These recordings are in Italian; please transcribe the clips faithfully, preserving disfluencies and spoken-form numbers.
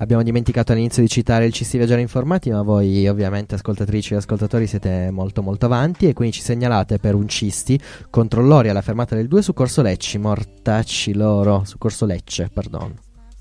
Abbiamo dimenticato all'inizio di citare il C S Viaggiare Informati, ma voi ovviamente ascoltatrici e ascoltatori siete molto molto avanti, e quindi ci segnalate per un cisti controllori alla fermata del due su Corso Lecce, mortacci loro, su Corso Lecce, pardon.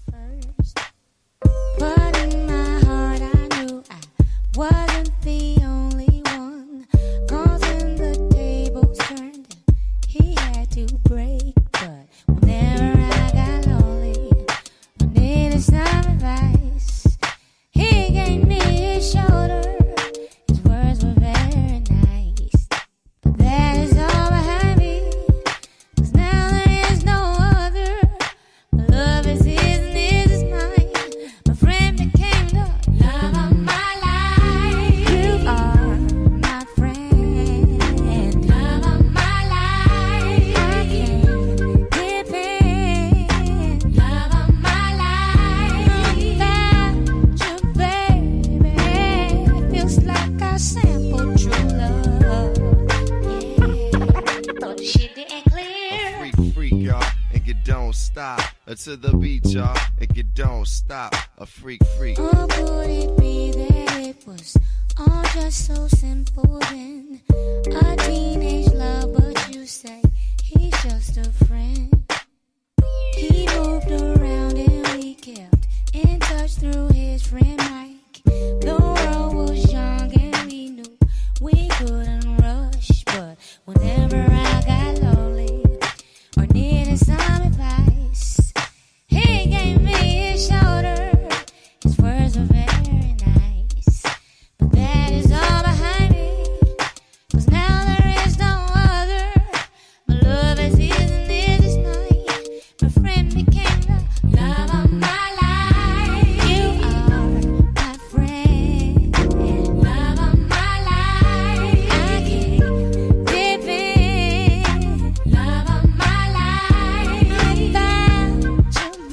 To the beat, y'all, and you don't stop. A freak, freak. Or could it be that it was all just so simple then? A teenage love, but you say he's just a friend. He moved around and we kept in touch through his friend Mike. The world was young and we knew we couldn't rush, but whenever I got lonely or needed some advice, he gave me his shoulder. His words were very nice, but that is all behind me, 'cause now there is no other. My love as is and is this night. My friend became the love of my life. You are my friend, love of my life. I can't dip in, love of my life. I found you,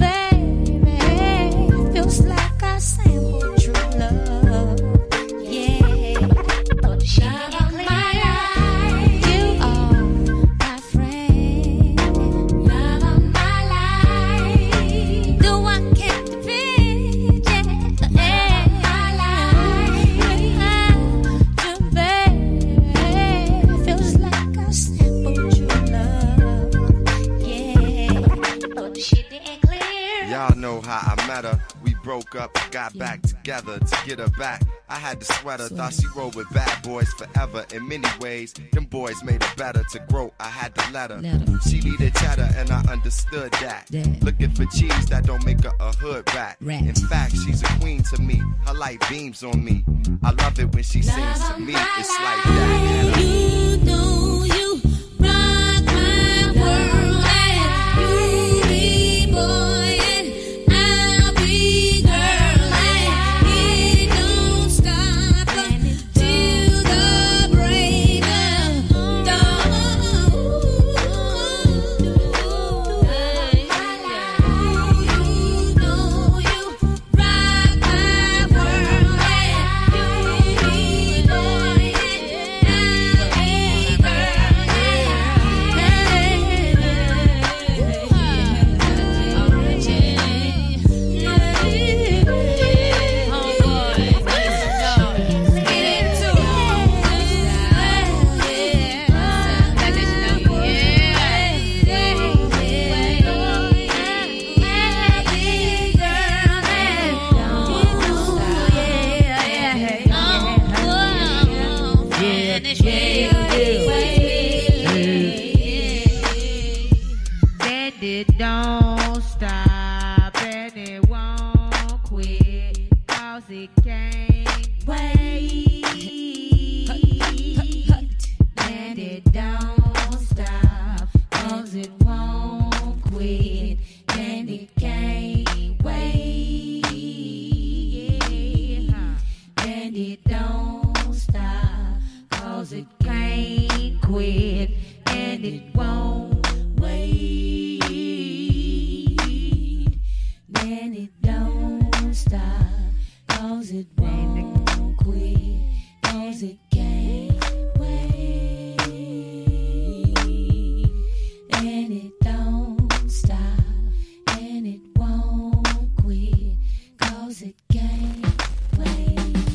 baby. Feels like I sampled true love. Yeah, love of my life. You are my friend, love of my life. Do I get the vision? Yeah, my life. You, baby. Feels like I sampled true love. Yeah, but the shit didn't clear. Y'all know how I met her. We broke up, got back together to get her back. I had the sweater, thought she rolled with bad boys forever. In many ways, them boys made her better. To grow, I had to let her. She needed cheddar, and I understood that. Looking for cheese that don't make her a hood rat. In fact, she's a queen to me. Her light beams on me. I love it when she sings to me. It's like that. You know you rock my world, and you be boy and I'll be girl, and it don't stop till the break of dawn. You know you rock my world, and you be boy and I'll be it don't stop and it won't quit, 'cause it can't wait. And it don't stop 'cause it won't quit, and it can't wait. And it don't stop 'cause it can't quit, and it won't wait. And it don't stop 'cause it won't quit, 'cause it can't wait. And it don't stop, and it won't quit, 'cause it gateway.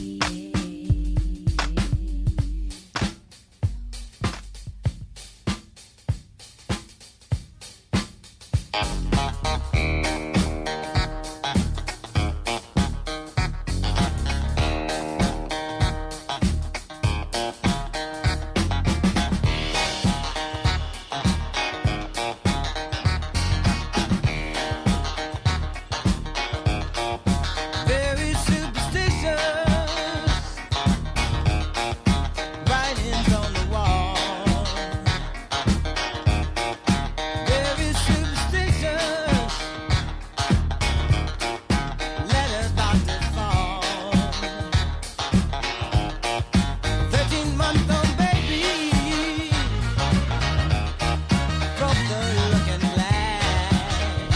Very superstitious, writings on the wall. Very superstitious, letters about to fall. Thirteen month old baby broke the looking glass.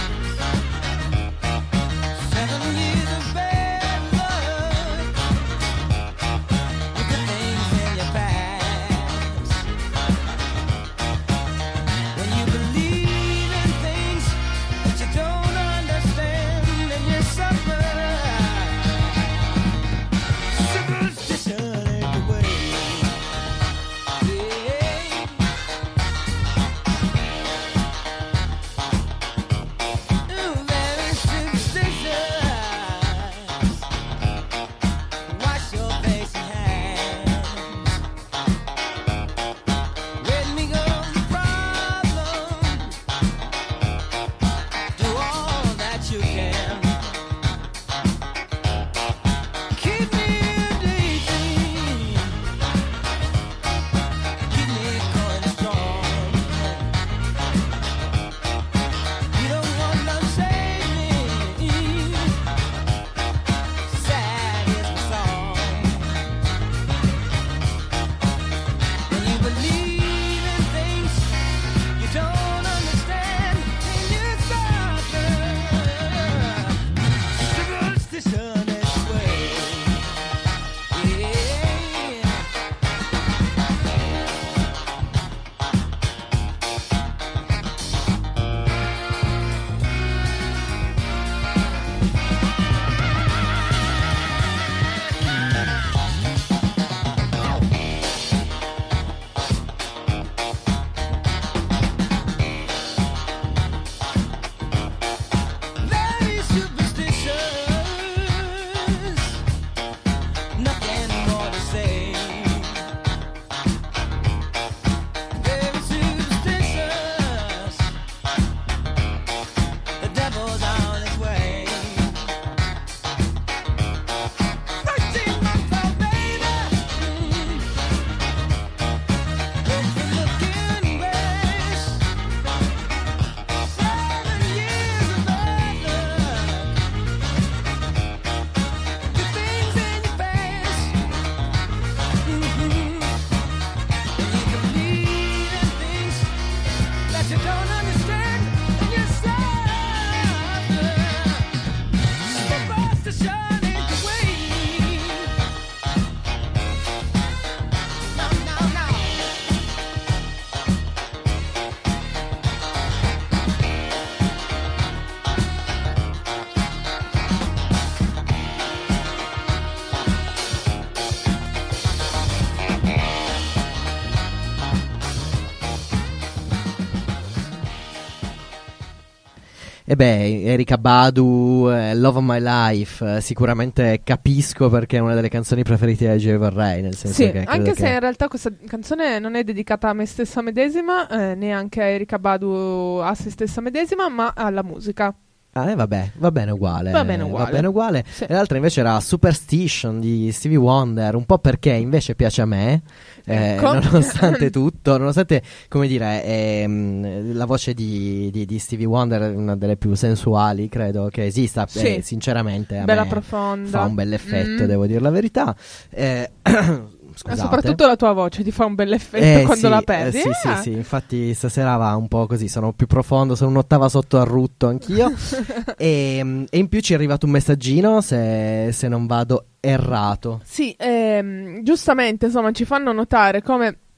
Seven years of bad luck, with the things in your past. When you believe in things that you don't understand, and you suffer. Superstition ain't the way. Yeah. Ooh, very superstitious. Wash your face and hands. Let me go the problem. Do all that you can. Keep me dating. Keep me going strong. You don't want no save me. Sad is the song. When you believe in things you don't understand, and you suffer. Superstition is the way. Yeah. Very superstitious, nothing more to say. Very superstitious, the devil's on his way. Thirteen month old baby, broke the looking glass. Seven years of bad luck, the things in your past. Mm-hmm. And you believe in things that you don't understand, and you suffer. Superstition ain't the way. No, no, no. E beh, Erykah Badu, eh, Love of My Life, eh, sicuramente capisco perché è una delle canzoni preferite di J. Vorrei, nel senso Sì, che credo anche che... se in realtà questa canzone non è dedicata a me stessa medesima, eh, neanche a Erykah Badu a se stessa medesima, ma alla musica. Ah, eh, vabbè, va bene uguale. Va bene uguale. Va bene uguale. Sì. E l'altra invece era Superstition di Stevie Wonder, un po' perché invece piace a me, eh, Ecco. nonostante tutto, nonostante, come dire, ehm, la voce di, di, di Stevie Wonder è una delle più sensuali, credo che esista, Sì. eh, sinceramente a Bella me profonda. fa un bel effetto, Mm. devo dire la verità. Eh, Ma scusate. soprattutto la tua voce ti fa un bel effetto Eh, quando sì, la perdi. eh, sì, Ah. sì, sì, infatti stasera va un po' così, sono più profondo, sono un'ottava sotto al rutto anch'io. e, e in più ci è arrivato un messaggino, se, se non vado errato. Sì, ehm, giustamente, insomma, ci fanno notare come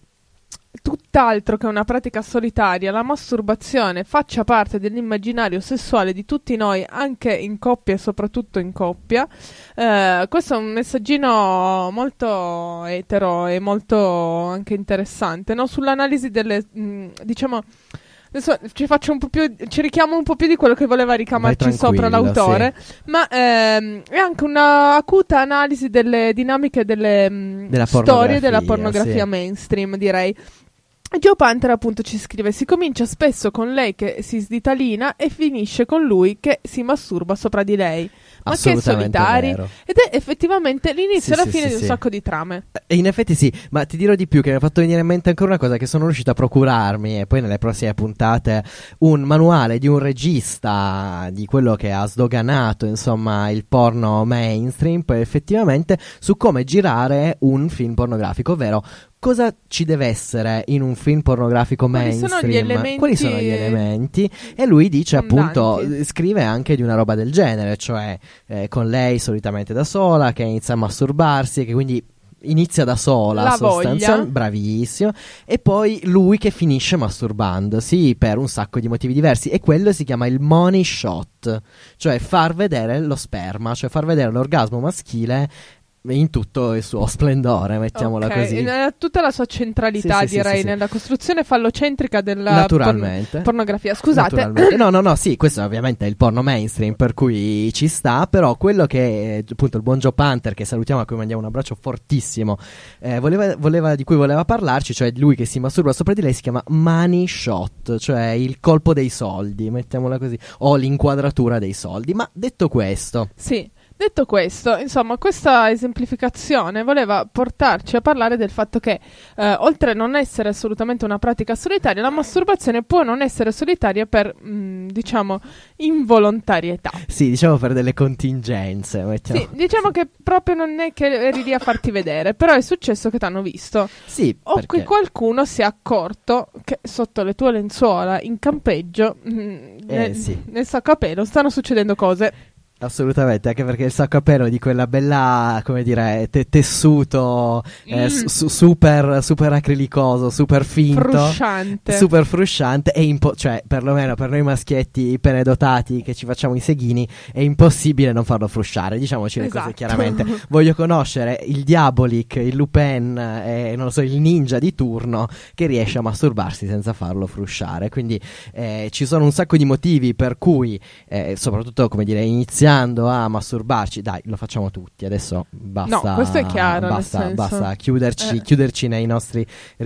tutt'altro che una pratica solitaria, la masturbazione faccia parte dell'immaginario sessuale di tutti noi, anche in coppia e soprattutto in coppia. Eh, questo è un messaggino molto etero e molto anche interessante, no? Sull'analisi delle, mh, diciamo, adesso ci faccio un po' più, ci richiamo un po' più di quello che voleva ricamarci sopra l'autore, sì. Ma ehm, è anche una acuta analisi delle dinamiche delle mh, della storie della pornografia sì. mainstream, direi. Joe Panther appunto ci scrive: si comincia spesso con lei che si sditalina e finisce con lui che si masturba sopra di lei. Ma che solitari. Vero. Ed è effettivamente l'inizio sì, e la sì, fine sì, di un sì. sacco di trame. E in effetti sì, ma ti dirò di più, che mi ha fatto venire in mente ancora una cosa che sono riuscito a procurarmi, e poi nelle prossime puntate un manuale di un regista di quello che ha sdoganato insomma il porno mainstream, poi effettivamente su come girare un film pornografico, ovvero cosa ci deve essere in un film pornografico Quali mainstream? sono gli elementi Quali sono gli elementi? E lui dice fondanti. appunto, scrive anche di una roba del genere, cioè eh, con lei solitamente da sola, che inizia a masturbarsi, che quindi inizia da sola, La sostanzialmente, voglia. bravissimo, e poi lui che finisce masturbandosi per un sacco di motivi diversi, e quello si chiama il money shot, cioè far vedere lo sperma, cioè far vedere l'orgasmo maschile in tutto il suo splendore, mettiamola Ok, così. in tutta la sua centralità, Sì, sì, direi, sì, sì, sì. nella costruzione fallocentrica della Naturalmente. porn- pornografia. Scusate. Naturalmente. No, no, no, sì, questo ovviamente è il porno mainstream, per cui ci sta, però quello che eh, appunto il buon Joe Panther, che salutiamo, a cui mandiamo un abbraccio fortissimo, eh, voleva, voleva, di cui voleva parlarci, cioè lui che si masturba sopra di lei, si chiama money shot, cioè il colpo dei soldi, mettiamola così, o l'inquadratura dei soldi. Ma detto questo, Sì. Detto questo, insomma, questa esemplificazione voleva portarci a parlare del fatto che, eh, oltre a non essere assolutamente una pratica solitaria, la masturbazione può non essere solitaria per, mh, diciamo, involontarietà. sì, diciamo per delle contingenze, mettiamo. Sì, diciamo che proprio non è che eri lì a farti vedere, però è successo che t'hanno visto. Sì, O perché? che qualcuno si è accorto che sotto le tue lenzuola in campeggio, mh, nel, sì. nel sacco a pelo, stanno succedendo cose. Assolutamente, anche perché il sacco a pelo di quella bella, come dire, te- tessuto eh, Mm. su- su- super, super acrilicoso, super finto, Frusciante. super frusciante, è impo- cioè perlomeno per noi maschietti penedotati che ci facciamo i seghini è impossibile non farlo frusciare, diciamoci le Esatto. cose chiaramente. Voglio conoscere il Diabolik, il Lupin e non lo so, il ninja di turno che riesce a masturbarsi senza farlo frusciare, quindi eh, ci sono un sacco di motivi per cui eh, soprattutto, come dire, iniziando a masturbarci, dai, lo facciamo tutti adesso, basta. No, questo è chiaro, nel basta, senso. basta chiuderci, Eh. chiuderci nei nostri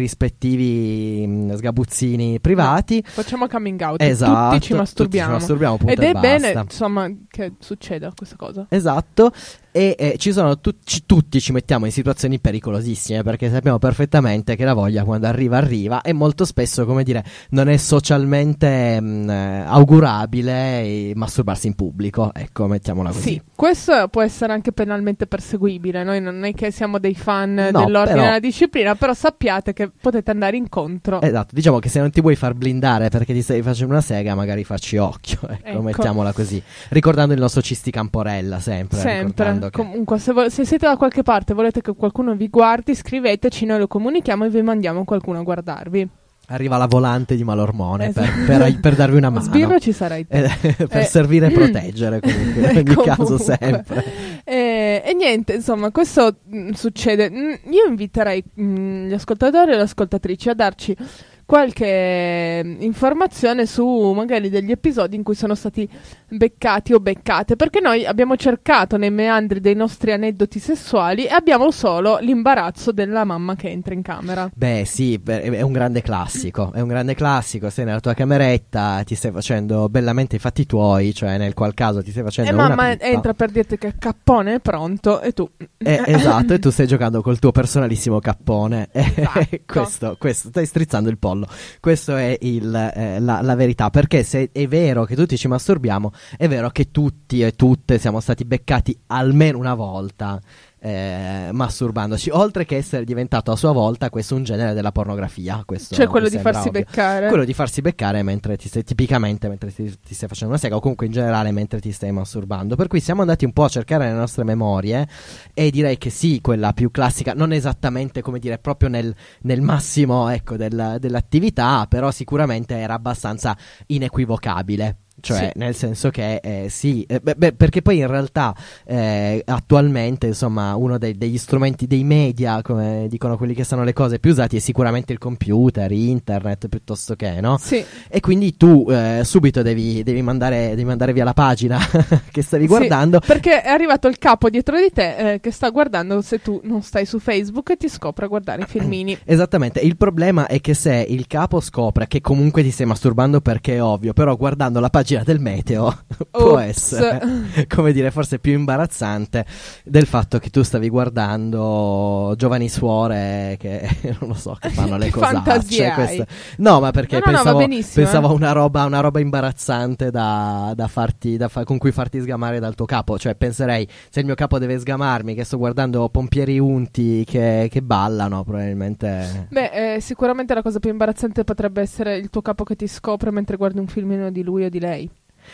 rispettivi mh, sgabuzzini privati. Facciamo coming out. Esatto, Tutti ci masturbiamo. tutti ci masturbiamo, punto Ed e è bene, basta. insomma, che succeda questa cosa. Esatto, e eh, ci sono tu- ci- tutti ci mettiamo in situazioni pericolosissime, perché sappiamo perfettamente che la voglia quando arriva arriva, e molto spesso, come dire, non è socialmente mh, eh, augurabile eh, masturbarsi in pubblico, ecco, mettiamola così. Sì, questo può essere anche penalmente perseguibile. Noi non è che siamo dei fan No, dell'ordine però- della disciplina, però sappiate che potete andare incontro. Esatto, diciamo che se non ti vuoi far blindare perché ti stai facendo una sega, magari facci occhio, ecco, Ecco. mettiamola così, ricordando il nostro Cisti Camporella sempre, Sempre. ricordando che- Comunque, se, vo- se siete da qualche parte e volete che qualcuno vi guardi, scriveteci, noi lo comunichiamo e vi mandiamo qualcuno a guardarvi. arriva la volante di Malormone per, Esatto. per- per darvi una mano. Sbirro ci sarai te. Eh, per Eh, servire e proteggere comunque, in ogni Comunque. caso sempre. Eh, e niente, insomma, questo mh, succede. Mm, io inviterei mh, gli ascoltatori e le ascoltatrici a darci qualche mh, informazione su magari degli episodi in cui sono stati beccati o beccate, perché noi abbiamo cercato nei meandri dei nostri aneddoti sessuali e abbiamo solo l'imbarazzo della mamma che entra in camera. Beh sì, beh, è un grande classico, è un grande classico, sei nella tua cameretta, ti stai facendo bellamente i fatti tuoi, cioè nel qual caso ti stai facendo E una mamma pippa. entra per dirti che cappone è pronto e tu... Eh, esatto, e tu stai giocando col tuo personalissimo cappone. Esatto. questo, questo, stai strizzando il pollo. Questo è il, eh, la, la verità, perché se è vero che tutti ci masturbiamo, è vero che tutti e tutte siamo stati beccati almeno una volta eh, masturbandoci, oltre che essere diventato a sua volta questo un genere della pornografia, questo Cioè quello mi di sembra farsi ovvio. beccare. Quello di farsi beccare mentre ti stai, tipicamente mentre ti, ti stai facendo una sega, o comunque in generale mentre ti stai masturbando. Per cui siamo andati un po' a cercare le nostre memorie e direi che sì, quella più classica, non esattamente come dire proprio nel, nel massimo, ecco, del, dell'attività, però sicuramente era abbastanza inequivocabile. Cioè, Sì. nel senso che eh, sì, eh, beh, beh, perché poi in realtà eh, attualmente, insomma, uno dei- degli strumenti dei media, come dicono quelli che sanno le cose, più usati è sicuramente il computer, internet, piuttosto che, no? Sì. E quindi tu eh, subito devi, devi, mandare, devi mandare via la pagina che stavi Sì, guardando. perché è arrivato il capo dietro di te eh, che sta guardando se tu non stai su Facebook e ti scopre a guardare i filmini. Esattamente, il problema è che se il capo scopre che comunque ti stai masturbando, perché è ovvio, però guardando la pagina del meteo può Ops. essere, come dire, forse più imbarazzante del fatto che tu stavi guardando giovani suore che non lo so, che fanno le Che cosacce. fantasie hai? queste- No, ma perché No, no, no, va pensavo, benissimo, pensavo eh. a una roba, una roba imbarazzante da, da farti, da fa- con cui farti sgamare dal tuo capo. Cioè penserei, se il mio capo deve sgamarmi che sto guardando pompieri unti che, che ballano, probabilmente... Beh, eh, sicuramente la cosa più imbarazzante potrebbe essere il tuo capo che ti scopre mentre guardi un filmino di lui o di lei.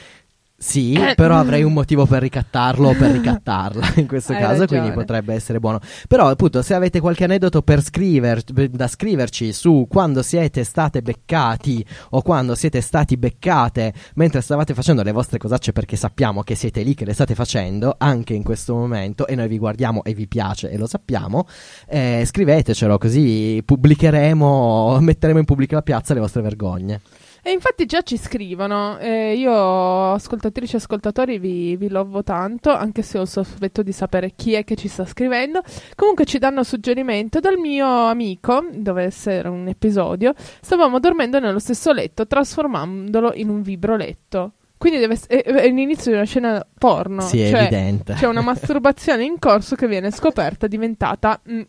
Sì, però avrei un motivo per ricattarlo o per ricattarla in questo Hai caso, ragione. quindi potrebbe essere buono. Però appunto, se avete qualche aneddoto per scriver, da scriverci su quando siete state beccati o quando siete stati beccate mentre stavate facendo le vostre cosacce, perché sappiamo che siete lì che le state facendo anche in questo momento e noi vi guardiamo e vi piace e lo sappiamo, eh, scrivetecelo, così pubblicheremo, metteremo in pubblica piazza le vostre vergogne. E infatti già ci scrivono, eh, io ascoltatrici e ascoltatori vi, vi lovo tanto, anche se ho il sospetto di sapere chi è che ci sta scrivendo. Comunque ci danno suggerimento dal mio amico, dove essere un episodio, stavamo dormendo nello stesso letto trasformandolo in un vibroletto. Quindi deve ess- è, è l'inizio di una scena porno, Sì, è cioè evidente. c'è una masturbazione in corso che viene scoperta, diventata... mm.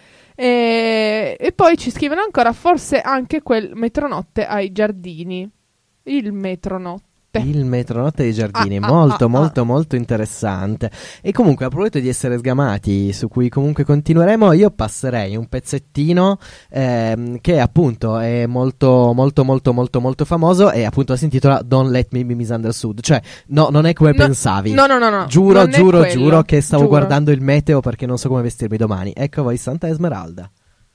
E, e poi ci scrivono ancora, forse anche quel metronotte ai giardini. Il metronotte. Il metronotte dei giardini, Ah, ah, molto ah, molto ah. molto interessante. E comunque, a proposito di essere sgamati, su cui comunque continueremo, io passerei un pezzettino ehm, che appunto è molto molto molto molto molto famoso e appunto si intitola Don't Let Me Be Misunderstood. Cioè, no, non è come No, pensavi. No, no, no, no. Giuro, non è giuro, quello. giuro che stavo Giuro. guardando il meteo perché non so come vestirmi domani. Ecco a voi Santa Esmeralda.